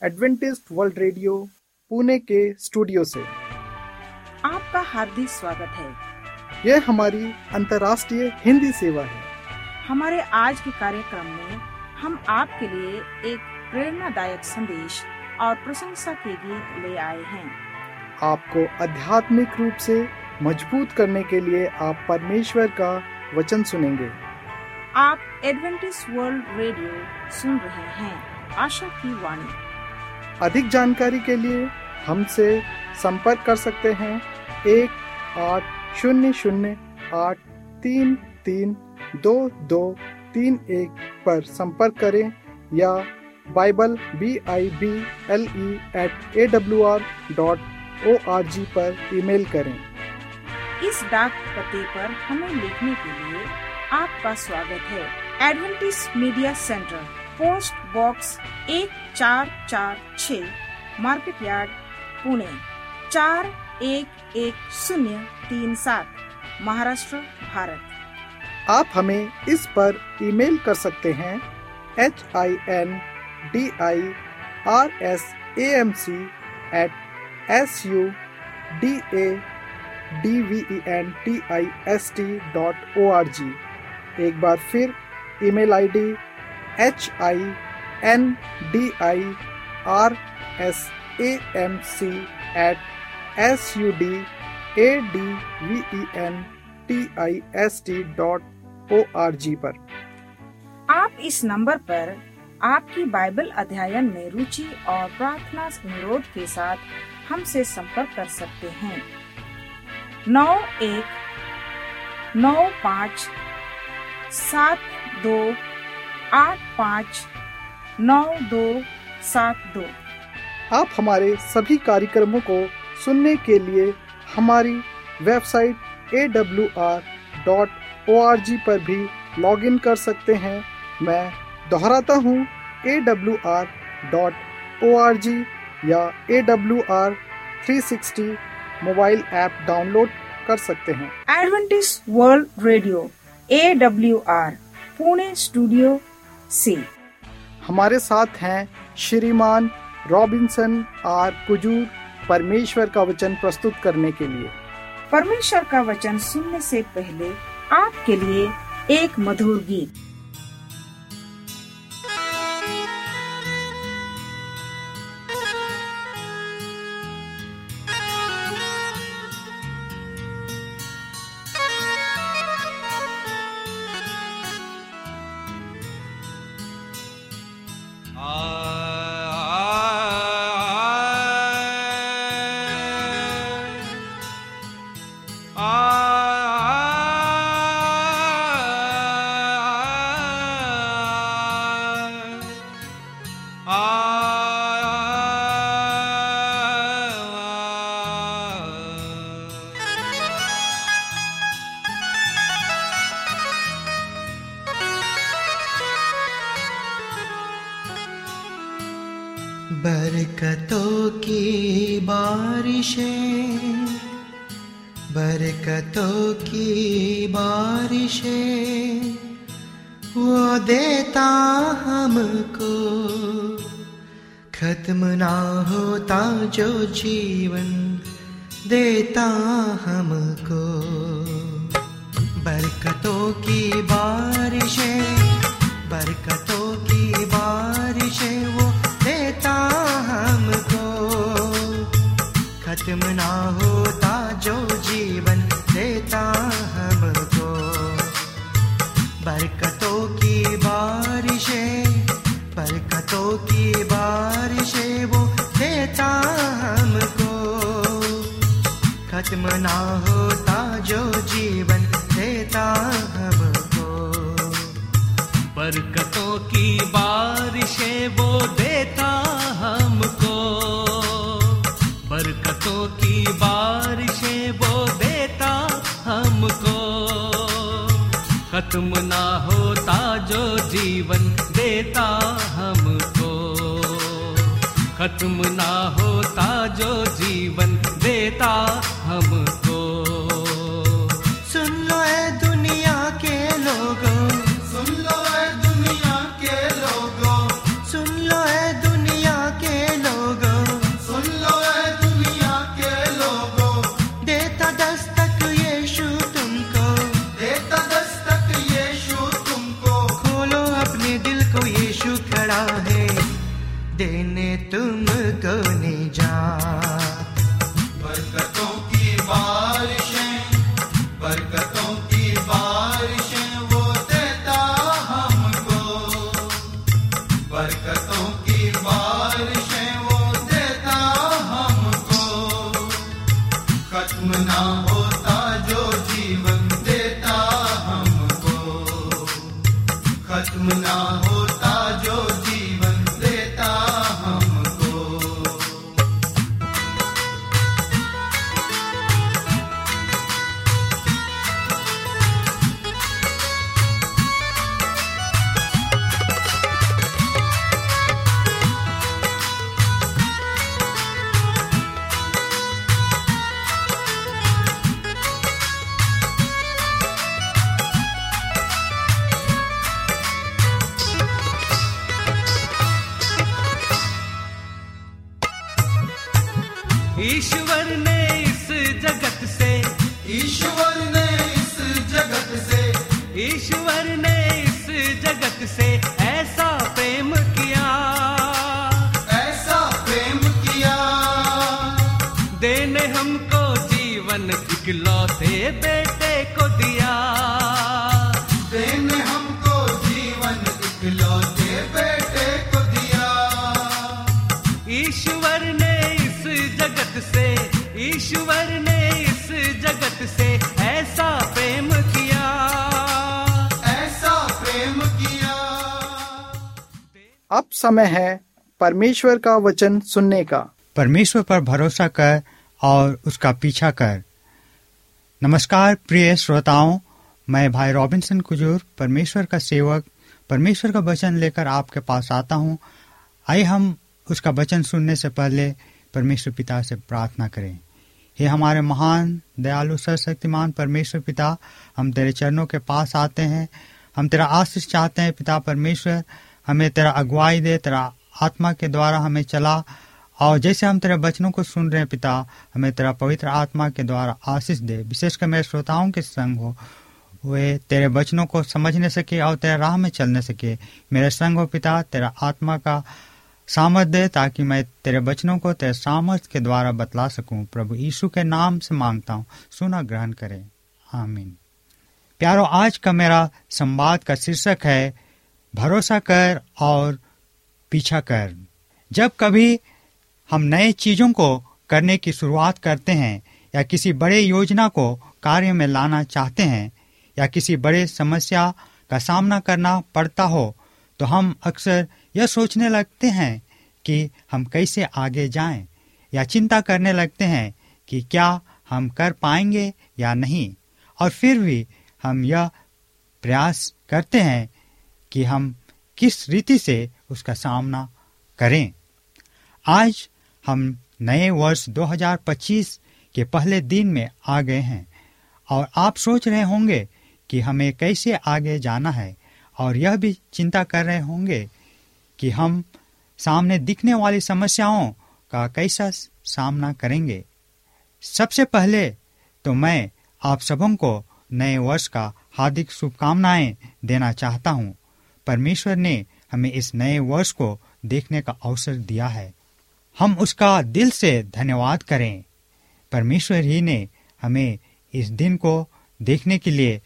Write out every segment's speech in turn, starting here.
Adventist world radio Pune के studio से आपका हार्दिक स्वागत है। यह हमारी अंतर्राष्ट्रीय हिंदी सेवा है। हमारे आज के कार्यक्रम में हम आपके लिए एक प्रेरणादायक संदेश और प्रशंसा के गीत ले आए हैं। आपको आध्यात्मिक रूप से मजबूत करने के लिए आप परमेश्वर का वचन सुनेंगे। आप एडवेंटिस्ट वर्ल्ड रेडियो सुन रहे हैं, आशा की वाणी। अधिक जानकारी के लिए हमसे संपर्क कर सकते हैं 1-800-833-2231 पर संपर्क करें या bible@awr.org पर ईमेल करें। इस डाक पते पर हमें लिखने के लिए आपका स्वागत है। Adventist media centre, post box 1446, market yard, Pune 411037, Maharashtra, Bharat. आप हमें इस पर ईमेल कर सकते हैं hindirsamc@sudaventist.org। एक बार फिर ईमेल आईडी hindirsamc@sudaventist.org पर। आप इस नंबर पर आपकी बाइबल अध्ययन में रुचि और प्रार्थना अनुरोध के साथ हमसे संपर्क कर सकते हैं। 919572859272। आप हमारे सभी कार्यक्रमों को सुनने के लिए हमारी वेबसाइट awr.org पर भी लॉगिन कर सकते हैं। मैं दोहराता हूँ, awr.org या AWR 360 मोबाइल ऐप डाउनलोड कर सकते हैं। Adventist world radio AWR Pune studio से हमारे साथ हैं श्रीमान रॉबिन्सन आर कुजूर, परमेश्वर का वचन प्रस्तुत करने के लिए। परमेश्वर का वचन सुनने से पहले आपके लिए एक मधुर गीत। बरकतों की बारिशें, बरकतों की बारिशें वो देता हमको, खत्म ना होता जो जीवन देता हमको। बरकतों की बारिशें, बरकतों की बारिशें वो देता हमको, खत्म ना होता जो जीवन देता हमको। बरकतों की बारिशें, बरकतों की बारिशें वो देता हमको, खत्म ना होता जो जीवन देता हमको। बरकतों की बारिशें वो देता हमको, बरकतों की बारिशें वो देता हमको, खत्म ना होता जो जीवन देता हमको, खत्म ना होता जो जीवन देता हमको। सुन लो ए दुनिया के लोगों, सुन लो ए दुनिया के लोगों, सुन लो ए दुनिया के देने तुमको निजात। बरकतों की बारिशें वो देता हमको, बरकतों की बारिशें वो देता हमको। खत्म ना होता जो जीवन देता हमको, खत्म ना होता जो जीवन देता हमको। ईश्वर ने इस जगत से, ईश्वर ने इस जगत से, ईश्वर ने इस जगत से ऐसा प्रेम किया, ऐसा प्रेम किया। देने हमको जीवन इकलौते बेटे को दिया, देने हमको जीवन इकलौते बेटे को दिया। ईश्वर ने इस जगत से, ईश्वर ने इस जगत से ऐसा प्रेम किया, ऐसा प्रेम किया। अब समय है परमेश्वर का वचन सुनने का। परमेश्वर पर भरोसा कर और उसका पीछा कर। नमस्कार प्रिय श्रोताओं, मैं भाई रॉबिन्सन कुजूर, परमेश्वर का सेवक, परमेश्वर का वचन लेकर आपके पास आता हूँ। आइए हम उसका वचन सुनने से पहले परमेश्वर पिता से प्रार्थना करें। हे हमारे महान दयालु सर्वशक्तिमान परमेश्वर पिता, हम तेरे चरणों के पास आते हैं। हम तेरा आशीष चाहते हैं पिता परमेश्वर, हमें तेरा अगुवाई दे, तेरा आत्मा के द्वारा हमें चला, और जैसे हम तेरे वचनों को सुन रहे हैं पिता, हमें तेरा पवित्र आत्मा के द्वारा आशीष दे। विशेषकर मेरे श्रोताओं के संग हो, वे तेरे वचनों को समझने सके और तेरे राह में चलने सके। मेरे संग हो पिता, तेरा आत्मा का सामर्थ दे ताकि मैं तेरे वचनों को तेरे सामर्थ के द्वारा बतला सकूं। प्रभु यीशु के नाम से मांगता हूं, सुना ग्रहण करें, आमीन। प्यारो, आज का मेरा संवाद का शीर्षक है भरोसा कर और पीछा कर। जब कभी हम नए चीजों को करने की शुरुआत करते हैं या किसी बड़े योजना को कार्य में लाना चाहते हैं या किसी बड़े समस्या का सामना करना पड़ता हो, तो हम अक्सर यह सोचने लगते हैं कि हम कैसे आगे जाएं, या चिंता करने लगते हैं कि क्या हम कर पाएंगे या नहीं। और फिर भी हम यह प्रयास करते हैं कि हम किस रीति से उसका सामना करें। आज हम नए वर्ष 2025 के पहले दिन में आ गए हैं, और आप सोच रहे होंगे कि हमें कैसे आगे जाना है, और यह भी चिंता कर रहे होंगे कि हम सामने दिखने वाली समस्याओं का कैसा सामना करेंगे। सबसे पहले तो मैं आप सबों को नए वर्ष का हार्दिक शुभकामनाएं देना चाहता हूं। परमेश्वर ने हमें इस नए वर्ष को देखने का अवसर दिया है, हम उसका दिल से धन्यवाद करें। परमेश्वर ही ने हमें इस दिन को देखने के लिए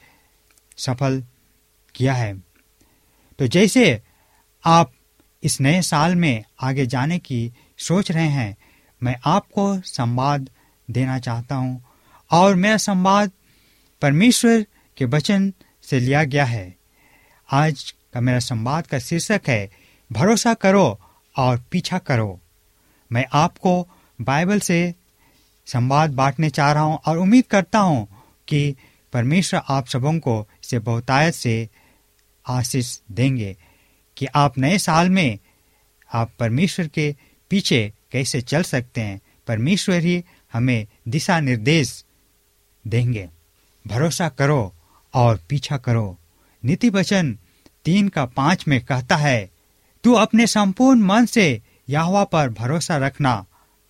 सफल किया है। तो जैसे आप इस नए साल में आगे जाने की सोच रहे हैं, मैं आपको संवाद देना चाहता हूं, और मेरा संवाद परमेश्वर के वचन से लिया गया है। आज का मेरा संवाद का शीर्षक है भरोसा करो और पीछा करो। मैं आपको बाइबल से संवाद बांटने चाह रहा हूं, और उम्मीद करता हूं कि परमेश्वर आप सबों को इसे बहुतायत से आशीष देंगे कि आप नए साल में आप परमेश्वर के पीछे कैसे चल सकते हैं। परमेश्वर ही हमें दिशा निर्देश देंगे। भरोसा करो और पीछा करो। नीति वचन 3:5 में कहता है, तू अपने संपूर्ण मन से यहोवा पर भरोसा रखना।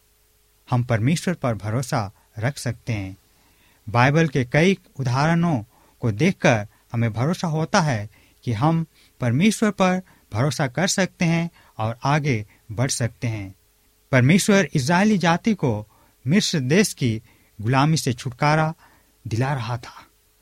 हम परमेश्वर पर भरोसा रख सकते हैं। बाइबल के कई उदाहरणों को देखकर हमें भरोसा होता है कि हम परमेश्वर पर भरोसा कर सकते हैं और आगे बढ़ सकते हैं। परमेश्वर इस्राएली जाति को मिस्र देश की गुलामी से छुटकारा दिला रहा था।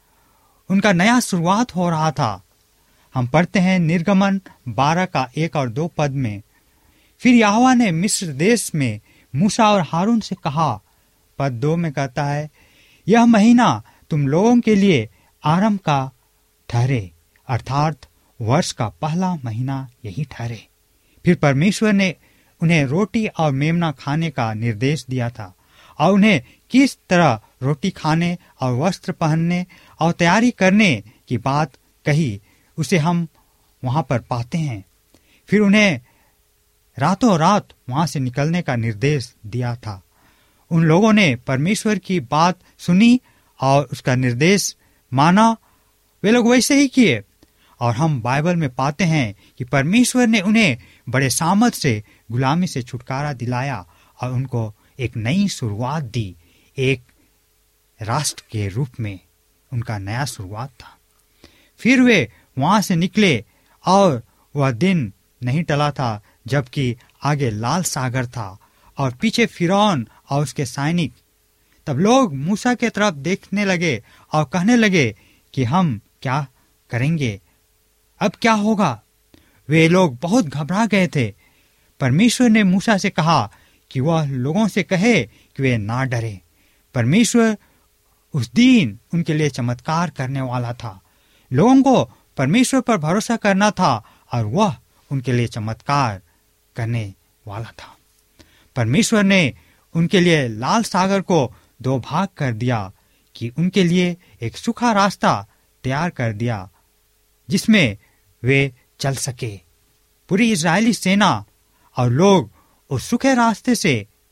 उनका नया शुरुआत हो रहा था। हम पढ़ते हैं निर्गमन 12 का 1 और 2 पद में, फिर यहोवा ने मिस्र देश में मूसा और हारून से कहा। पद 2 में कहता है, यह महीना तुम लोगों के लिए आरंभ का ठहरे, अर्थात वर्ष का पहला महीना यही ठहरे। फिर परमेश्वर ने उन्हें रोटी और मेमना खाने का निर्देश दिया था और उन्हें किस तरह रोटी खाने और वस्त्र पहनने और तैयारी करने की बात कही, उसे हम वहां पर पाते हैं। फिर उन्हें रातों रात वहां से निकलने का निर्देश दिया था। उन लोगों ने परमेश्वर की बात सुनी और उसका निर्देश माना। वे लोग वैसे ही किए और हम बाइबल में पाते हैं कि परमेश्वर ने उन्हें बड़े सामर्थ से गुलामी से छुटकारा दिलाया और उनको एक नई शुरुआत दी। एक राष्ट्र के रूप में उनका नया शुरुआत था। फिर वे वहां से निकले और वह दिन नहीं टला था जबकि आगे लाल सागर था और पीछे फिरौन और उसके सैनिक। तब लोग मूसा के तरफ देखने लगे और कहने लगे कि हम क्या करेंगे, अब क्या होगा। वे लोग बहुत घबरा गए थे। परमेश्वर ने मूसा से कहा कि वह लोगों से कहे कि वे ना डरे। परमेश्वर उस दिन उनके लिए चमत्कार करने वाला था। लोगों को परमेश्वर पर भरोसा करना था और वह उनके लिए चमत्कार करने वाला था। परमेश्वर ने उनके लिए लाल सागर को 2 भाग कर दिया कि उनके लिए एक सूखा रास्ता तैयार कर दिया जिसमें वे चल सके। पूरी इजरायली सेना और लोग उस सूखे रास्ते से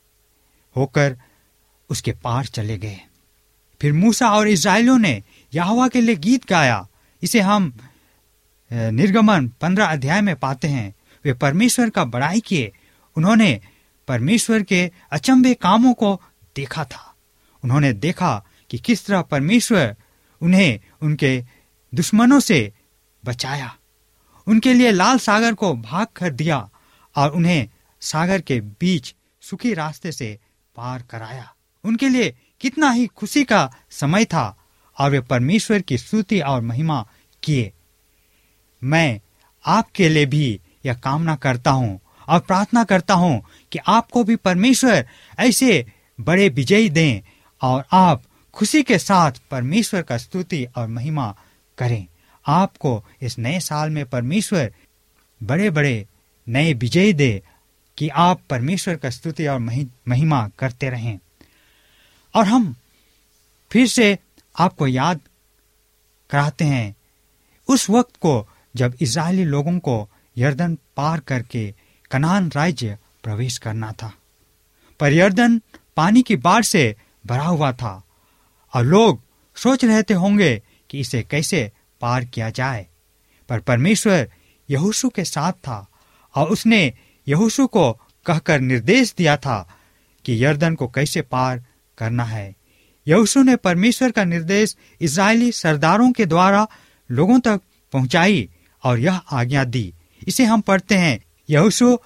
होकर उसके पार चले गए। फिर मूसा और इजरायलियों ने यहोवा के लिए गीत गाया। इसे हम निर्गमन 15 अध्याय में पाते हैं। वे परमेश्वर का बड़ाई किए। उन्होंने परमेश्वर के अचंभे कामों को देखा था। उन्होंने देखा कि किस तरह परमेश्वर उन्हें उनके दुश्मनों से बचाया, उनके लिए लाल सागर को भाग कर दिया और उन्हें सागर के बीच सूखी रास्ते से पार कराया। उनके लिए कितना ही खुशी का समय था और वे परमेश्वर की स्तुति और महिमा किए। मैं आपके लिए भी यह कामना करता हूँ और प्रार्थना करता हूँ कि आपको भी परमेश्वर ऐसे बड़े विजयी दें और आप खुशी के साथ परमेश्वर का स्तुति और महिमा करें। आपको इस नए साल में परमेश्वर बड़े बड़े नए विजय दे कि आप परमेश्वर का स्तुति और महिमा करते रहें। और हम फिर से आपको याद कराते हैं उस वक्त को जब इजरायली लोगों को यरदन पार करके कनान राज्य प्रवेश करना था। पर यरदन पानी की बाढ़ से भरा हुआ था और लोग सोच रहे होंगे कि इसे कैसे पार किया जाए। पर परमेश्वर यहोशू के साथ था और उसने यहोशू को कहकर निर्देश दिया था कि यरदन को कैसे पार करना है। यहोशू ने परमेश्वर का निर्देश इजरायली सरदारों के द्वारा लोगों तक पहुंचाई और यह आज्ञा दी। इसे हम पढ़ते हैं यहोशू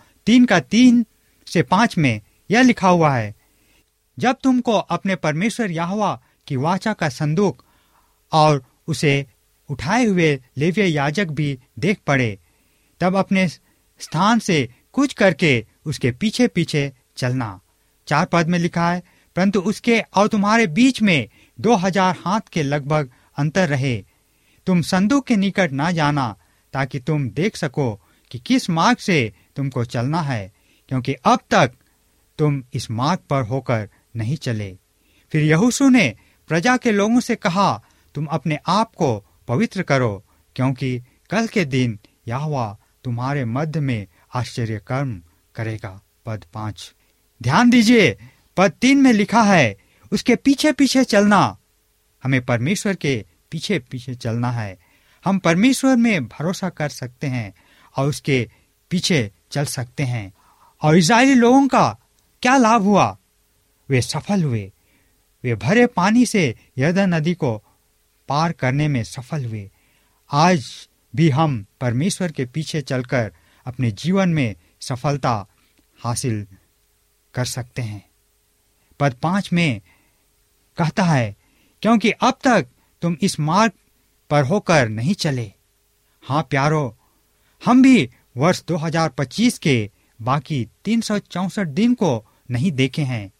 3:3-5 में यह लिखा हुआ है, जब तुमको अपने परमेश्वर यहोवा की वाचा का संदूक और उसे उठाए हुए लेवीय याजक भी देख पड़े, तब अपने स्थान से कूच करके उसके पीछे पीछे चलना। 4 पद में लिखा है, परंतु उसके और तुम्हारे बीच में 2000 हाथ के लगभग अंतर रहे। तुम संदूक के निकट ना जाना ताकि तुम देख सको कि किस मार्ग से तुमको चलना है, क्योंकि अब तक तुम इस मार्ग पर होकर नहीं चले। फिर यहोशू ने प्रजा के लोगों से कहा, तुम अपने आप को पवित्र करो, क्योंकि कल के दिन यहोवा तुम्हारे मध्य में आश्चर्य कर्म करेगा। पद 5 ध्यान दीजिए, पद 3 में लिखा है उसके पीछे पीछे चलना। हमें परमेश्वर के पीछे पीछे चलना है। हम परमेश्वर में भरोसा कर सकते हैं और उसके पीछे चल सकते हैं। और इजरायली लोगों का क्या लाभ हुआ? वे सफल हुए। वे भरे पानी से यरदन नदी को पार करने में सफल हुए। आज भी हम परमेश्वर के पीछे चलकर अपने जीवन में सफलता हासिल कर सकते हैं। पद 5 में कहता है, क्योंकि अब तक तुम इस मार्ग पर होकर नहीं चले। हाँ प्यारो, हम भी वर्ष 2025 के बाकी 364 दिन को नहीं देखे हैं,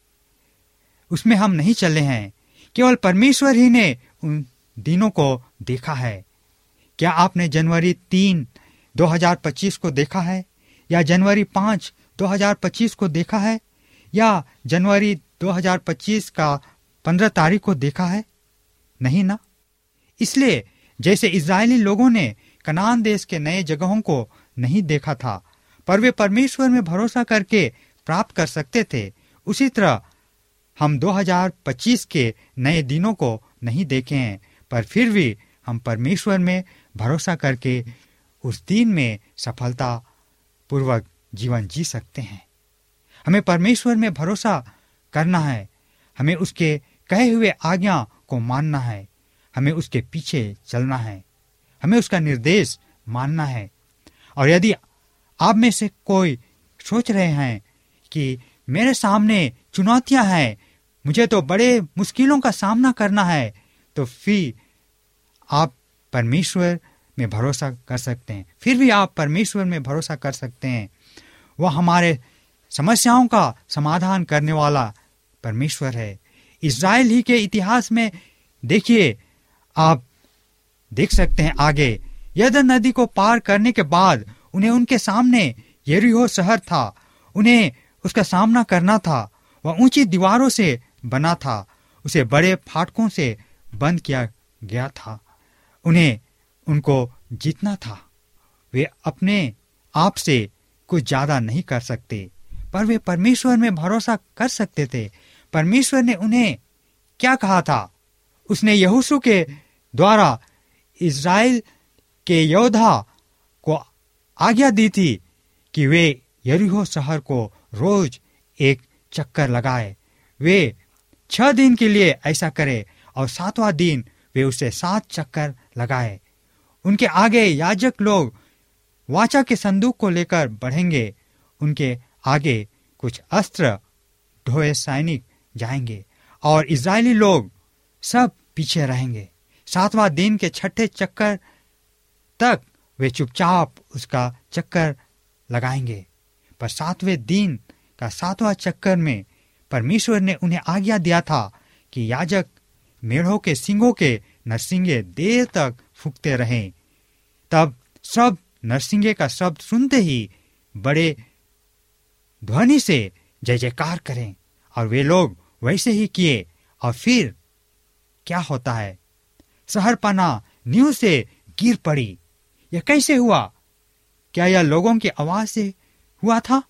उसमें हम नहीं चले हैं। केवल परमेश्वर ही ने उन दिनों को देखा है। क्या आपने जनवरी 3, 2025 को देखा है, या जनवरी 5, 2025 को देखा है, या जनवरी 2025 का 15 तारीख को देखा है? नहीं ना। इसलिए जैसे इजरायली लोगों ने कनान देश के नए जगहों को नहीं देखा था, पर वे परमेश्वर में भरोसा करके प्राप्त कर सकते थे, उसी तरह हम 2025 के नए दिनों को नहीं देखे हैं, पर फिर भी हम परमेश्वर में भरोसा करके उस दिन में सफलता पूर्वक जीवन जी सकते हैं। हमें परमेश्वर में भरोसा करना है, हमें उसके कहे हुए आज्ञा को मानना है, हमें उसके पीछे चलना है, हमें उसका निर्देश मानना है। और यदि आप में से कोई सोच रहे हैं कि मेरे सामने चुनौतियां हैं, मुझे तो बड़े मुश्किलों का सामना करना है, तो फिर आप परमेश्वर में भरोसा कर सकते हैं। फिर भी आप परमेश्वर में भरोसा कर सकते हैं। वह हमारे समस्याओं का समाधान करने वाला परमेश्वर है। इज़राइल ही के इतिहास में देखिए, आप देख सकते हैं आगे, यरदन नदी को पार करने के बाद उन्हें उनके सामने यरीहो शहर था, उन्हें उसका सामना करना था। वह ऊंची दीवारों से बना था, उसे बड़े फाटकों से बंद किया गया था, उन्हें उनको जीतना था। वे अपने आप से कुछ ज्यादा नहीं कर सकते, पर वे परमेश्वर में भरोसा कर सकते थे। परमेश्वर ने उन्हें क्या कहा था? उसने यहोशू के द्वारा इज़राइल के योद्धा को आज्ञा दी थी कि वे यरीहो शहर को रोज एक चक्कर लगाए। वे 6 दिन के लिए ऐसा करे और 7वां दिन वे उसे 7 चक्कर लगाए। उनके आगे याजक लोग वाचा के संदूक को लेकर बढ़ेंगे, उनके आगे कुछ अस्त्र ढोए सैनिक जाएंगे और इजरायली लोग सब पीछे रहेंगे। 7वां दिन के 6ठे चक्कर तक वे चुपचाप उसका चक्कर लगाएंगे, पर 7वें दिन का 7वां चक्कर में परमेश्वर ने उन्हें आज्ञा दिया था कि याजक मेढ़ों के सींगों के नरसिंगे देर तक फूंकते रहें। तब सब नरसिंगे का शब्द सुनते ही बड़े ध्वनि से जय जयकार करें, और वे लोग वैसे ही किए। और फिर क्या होता है? शहरपना नींव से गिर पड़ी। यह कैसे हुआ? क्या यह लोगों की आवाज से हुआ था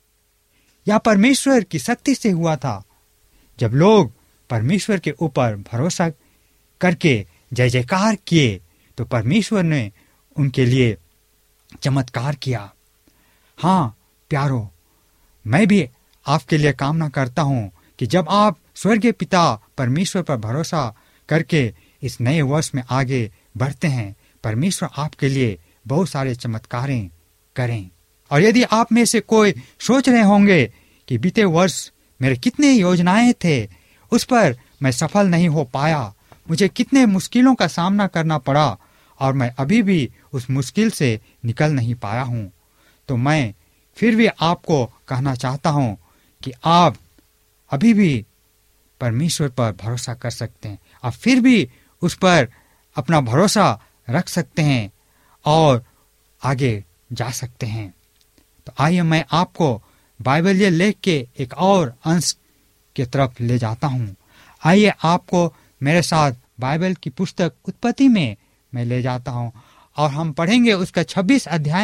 या परमेश्वर की शक्ति से हुआ था? जब लोग परमेश्वर के ऊपर भरोसा करके जय जयकार किए तो परमेश्वर ने उनके लिए चमत्कार किया। हाँ प्यारो, मैं भी आपके लिए कामना करता हूं कि जब आप स्वर्गीय पिता परमेश्वर पर भरोसा करके इस नए वर्ष में आगे बढ़ते हैं, परमेश्वर आपके लिए बहुत सारे चमत्कारें करें। और यदि आप में से कोई सोच रहे होंगे कि बीते वर्ष मेरे कितने योजनाएं थे, उस पर मैं सफल नहीं हो पाया, मुझे कितने मुश्किलों का सामना करना पड़ा और मैं अभी भी उस मुश्किल से निकल नहीं पाया हूं, तो मैं फिर भी आपको कहना चाहता हूं कि आप अभी भी परमेश्वर पर भरोसा कर सकते हैं। आप फिर भी उस पर अपना भरोसा रख सकते हैं और आगे जा सकते हैं। तो आइए मैं आपको बाइबलीय लेख के एक और अंश की तरफ ले जाता हूं। आइए आपको मेरे साथ बाइबल की पुस्तक उत्पत्ति में मैं ले जाता हूं और हम पढ़ेंगे उसका 26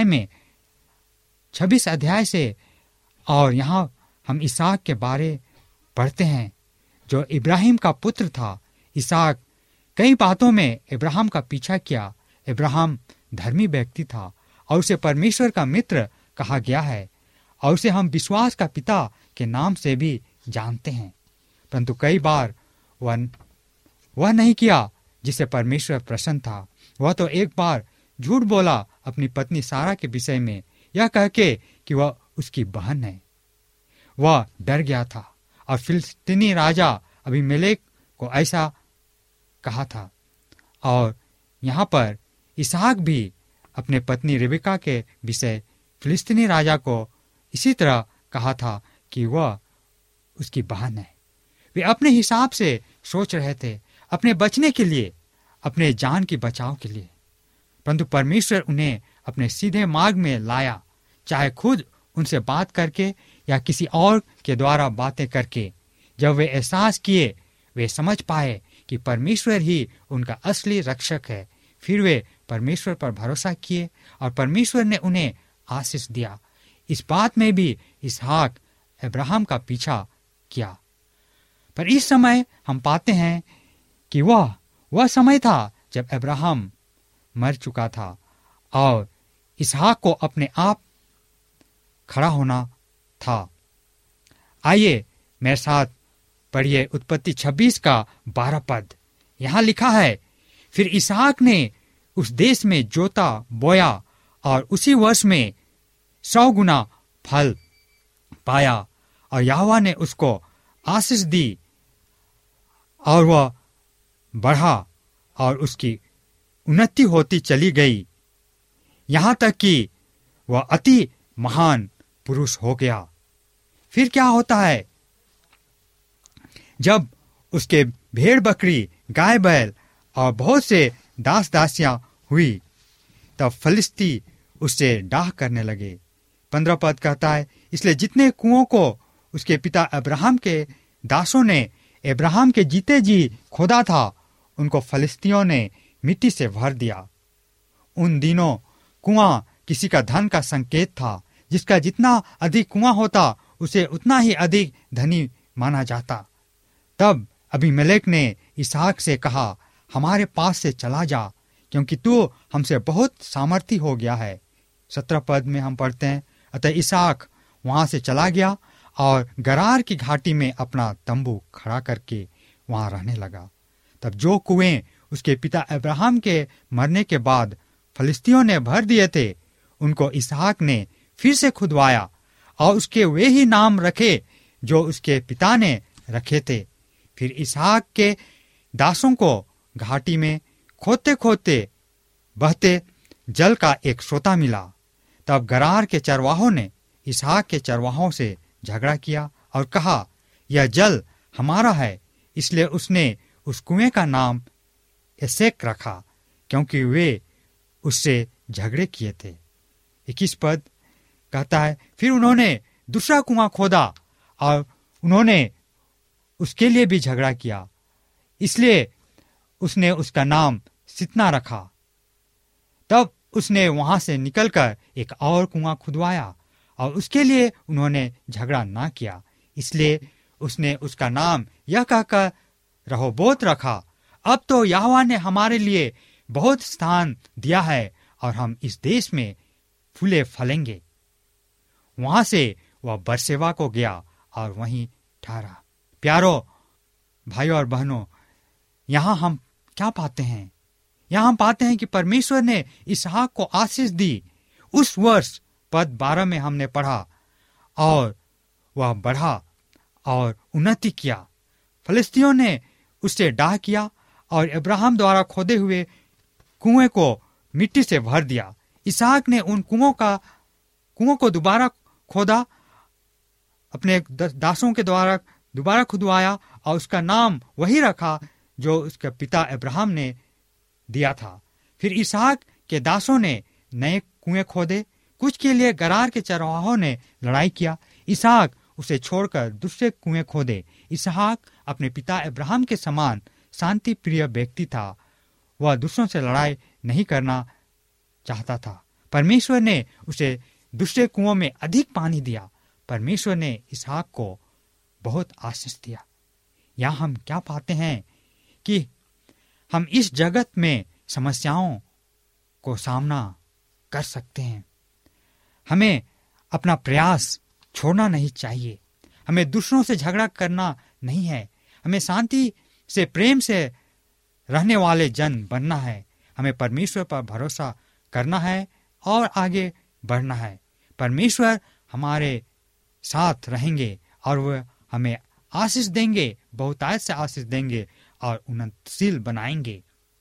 अध्याय से। और यहाँ हम इसहाक के बारे पढ़ते हैं जो इब्राहिम का पुत्र था। इसहाक कई बातों में इब्राहिम का पीछा किया। इब्राहिम धर्मी व्यक्ति था और उसे परमेश्वर का मित्र कहा गया है और उसे हम विश्वास का पिता के नाम से भी जानते हैं। परंतु कई बार वह नहीं किया जिससे परमेश्वर प्रसन्न था। वह तो एक बार झूठ बोला अपनी पत्नी सारा के विषय में, यह कह के कि वह उसकी बहन है। वह डर गया था और फिलिस्तीनी राजा अबीमेलेक को ऐसा कहा था। और यहाँ पर इसहाक भी अपने पत्नी रिबेका के विषय फिलिस्तीनी राजा को इसी तरह कहा था कि वह उसकी बहन है। वे अपने हिसाब से सोच रहे थे, अपने बचने के लिए, अपने जान की बचाव के लिए, परंतु परमेश्वर उन्हें अपने सीधे मार्ग में लाया, चाहे खुद उनसे बात करके या किसी और के द्वारा बातें करके। जब वे एहसास किए, वे समझ पाए कि परमेश्वर ही उनका असली रक्षक है, फिर वे परमेश्वर पर भरोसा किए और परमेश्वर ने उन्हें आशीष दिया। इस बात में भी इसहाक अब्राहम का पीछा किया। पर इस समय हम पाते हैं कि वह समय था जब अब्राहम मर चुका था और इसहाक को अपने आप खड़ा होना था। आइए मेरे साथ पढ़िए उत्पत्ति 26 का 12 पद। यहां लिखा है, फिर इसहाक ने उस देश में जोता बोया और उसी वर्ष में 100 गुना फल पाया और यहोवा ने उसको आशीष दी और वह बढ़ा और उसकी उन्नति होती चली गई, यहां तक कि वह अति महान पुरुष हो गया। फिर क्या होता है, जब उसके भेड़ बकरी, गाय बैल और बहुत से दास दासियां हुई, तब फलिस्ती उससे डाह करने लगे। 15 पद कहता है, इसलिए जितने कुओं को उसके पिता अब्राहम के दासों ने अब्राहम के जीते जी खोदा था, उनको फलिस्तियों ने मिट्टी से भर दिया। उन दिनों कुआं किसी का धन का संकेत था, जिसका जितना अधिक कुआं होता उसे उतना ही अधिक धनी माना जाता। तब अबीमेलेक ने इसहाक से कहा, हमारे पास से चला जा, क्योंकि तू हमसे बहुत सामर्थी हो गया है। 17 पद में हम पढ़ते हैं, अतः इसहाक वहां से चला गया और गरार की घाटी में अपना तंबू खड़ा करके वहां रहने लगा। तब जो कुएं उसके पिता अब्राहम के मरने के बाद फलिस्तियों ने भर दिए थे, उनको इसहाक ने फिर से खुदवाया और उसके वे ही नाम रखे जो उसके पिता ने रखे थे। फिर इसहाक के दासों को घाटी में खोदते खोदते बहते जल का एक सोता मिला। तब गरार के चरवाहों ने इसहाक के चरवाहों से झगड़ा किया और कहा, यह जल हमारा है। इसलिए उसने उस कुएं का नाम एसेक रखा, क्योंकि वे उससे झगड़े किए थे। 21 पद कहता है, फिर उन्होंने दूसरा कुआं खोदा और उन्होंने उसके लिए भी झगड़ा किया, इसलिए उसने उसका नाम सितना रखा। तब उसने वहां से निकलकर एक और कुआं खुदवाया और उसके लिए उन्होंने झगड़ा ना किया, इसलिए उसने उसका नाम यह कहकर रहोबोत रखा। अब तो यहोवा ने हमारे लिए बहुत स्थान दिया है और हम इस देश में फूले फलेंगे। वहां से वह बरसेवा को गया और वहीं ठहरा। प्यारो भाइयों और बहनों, यहां हम क्या पाते हैं? यहां हम पाते हैं कि परमेश्वर ने इसहाक को आशीष दी। उस वर्ष पद 12 में हमने पढ़ा, और वह बढ़ा और उन्नति किया। फलिस्तियों ने उससे डाह किया और अब्राहम द्वारा खोदे हुए कुएं को मिट्टी से भर दिया। इसहाक ने उन कुओं को दोबारा खोदा, अपने दासों के द्वारा दोबारा खुदवाया और उसका नाम वही रखा जो उसके पिता अब्राहम ने दिया था। फिर इसहाक के दासों ने नए कुएं खोदे। कुछ के लिए गरार के चरवाहों ने लड़ाई किया। इसहाक उसे छोड़कर दूसरे कुएं खोदे। इसहाक अपने पिता अब्राहम के समान शांति प्रिय व्यक्ति था। वह दूसरों से लड़ाई नहीं करना चाहता था। परमेश्वर ने उसे दूसरे कुओं में अधिक पानी दिया। परमेश्वर ने इसहाक को बहुत आशीष दिया। यहाँ हम क्या पाते हैं कि हम इस जगत में समस्याओं को सामना कर सकते हैं। हमें अपना प्रयास छोड़ना नहीं चाहिए। हमें दूसरों से झगड़ा करना नहीं है। हमें शांति से, प्रेम से रहने वाले जन बनना है। हमें परमेश्वर पर भरोसा करना है और आगे बढ़ना है। परमेश्वर हमारे साथ रहेंगे और वह हमें आशीष देंगे, बहुतायत से आशीष देंगे और उन्नतशील बनाएंगे।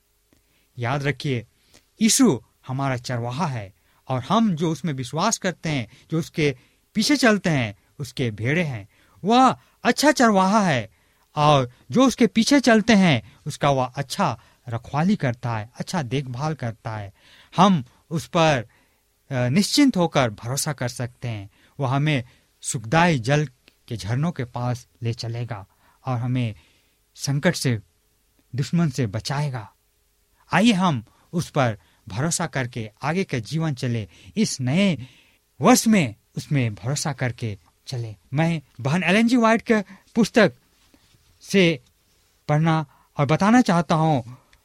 याद रखिए, यीशु हमारा चरवाहा है और हम जो उसमें विश्वास करते हैं, जो उसके पीछे चलते हैं, उसके भेड़े हैं। वह अच्छा चरवाहा है और जो उसके पीछे चलते हैं उसका वह अच्छा रखवाली करता है, अच्छा देखभाल करता है। हम उस पर निश्चिंत होकर भरोसा कर सकते हैं। वह हमें सुखदायी जल के झरनों के पास ले चलेगा और हमें संकट से, दुश्मन से बचाएगा। आइए हम उस पर भरोसा करके आगे का जीवन चले, इस नए वर्ष में उसमें भरोसा करके चले। मैं बहन एलन जी व्हाइट के पुस्तक से पढ़ना और बताना चाहता हूँ।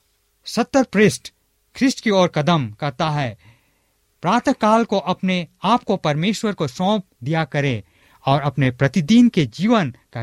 70 पृष्ठ ख्रिस्ट की ओर कदम कहता है, प्रातः काल को अपने आप को परमेश्वर को सौंप दिया करे और अपने प्रतिदिन के जीवन का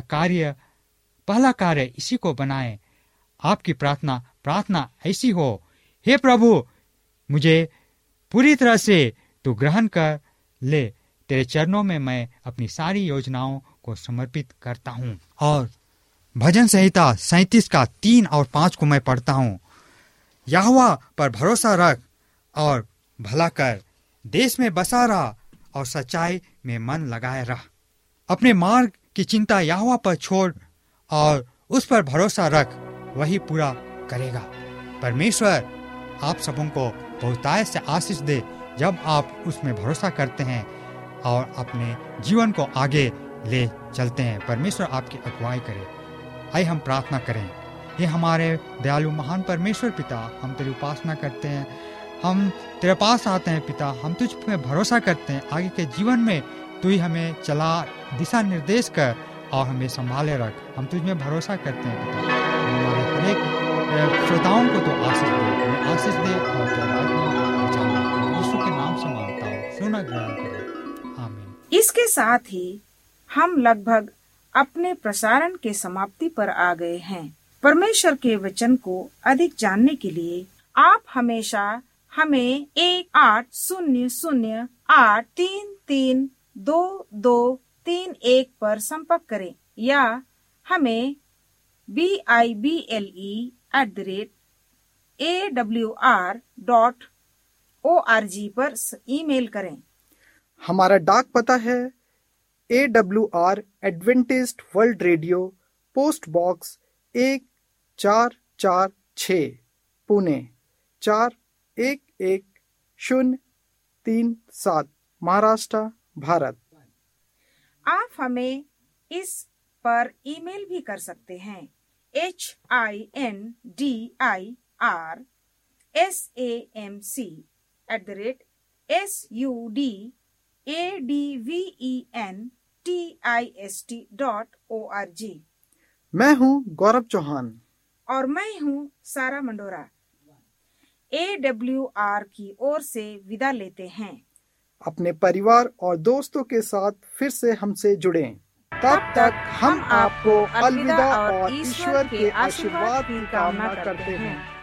पहला कार्य इसी को बनाए। आपकी प्रार्थना ऐसी हो, हे प्रभु, मुझे पूरी तरह से तू ग्रहण कर ले, तेरे चरणों में मैं अपनी सारी योजनाओं को समर्पित करता हूँ। और भजन संहिता 37 का 3 और 5 को मैं पढ़ता हूँ। यहोवा पर भरोसा रख और भला कर, देश में बसा रहा और सच्चाई में मन लगाए रह। अपने मार्ग की चिंता यहोवा पर छोड़ और उस पर भरोसा रख, वही पूरा करेगा। परमेश्वर आप सबों को बहुतायत से आशीष दे जब आप उसमें भरोसा करते हैं और अपने जीवन को आगे ले चलते हैं। परमेश्वर आपकी अगुवाई करे। आइए हम प्रार्थना करें। ये हमारे दयालु महान परमेश्वर पिता, हम तेरी उपासना करते हैं, हम तेरे पास आते हैं पिता, हम तुझ पे भरोसा करते हैं। आगे के जीवन में तू ही हमें चला, दिशा निर्देश कर और हमें संभाले रख। हम तुझ में भरोसा करते हैं पिता। हमारे हरेक श्रोताओं को तो आशीष दे और तेरे राज में बचाना। यीशु के नाम से मांगता हूँ, सुना ग्रहण करें, आमीन। इसके साथ ही हम लगभग अपने प्रसारण के समाप्ति पर आ गए हैं। परमेश्वर के वचन को अधिक जानने के लिए आप हमेशा हमें 1-800-833-2231 पर संपर्क करें या हमें bible@awr.org पर ईमेल करें। हमारा डाक पता है AWR Adventist world radio, post box 1446, Pune 411037, Maharashtra, Bharat. आप हमें इस पर ईमेल भी कर सकते हैं। hindirsamc@sudventist.org। मैं हूँ गौरव चौहान और मैं हूँ सारा मंडोरा। AWR की ओर से विदा लेते हैं। अपने परिवार और दोस्तों के साथ फिर से हमसे जुड़ें। तब तक हम आपको अलविदा और ईश्वर के आशीर्वाद की कामना करते हैं।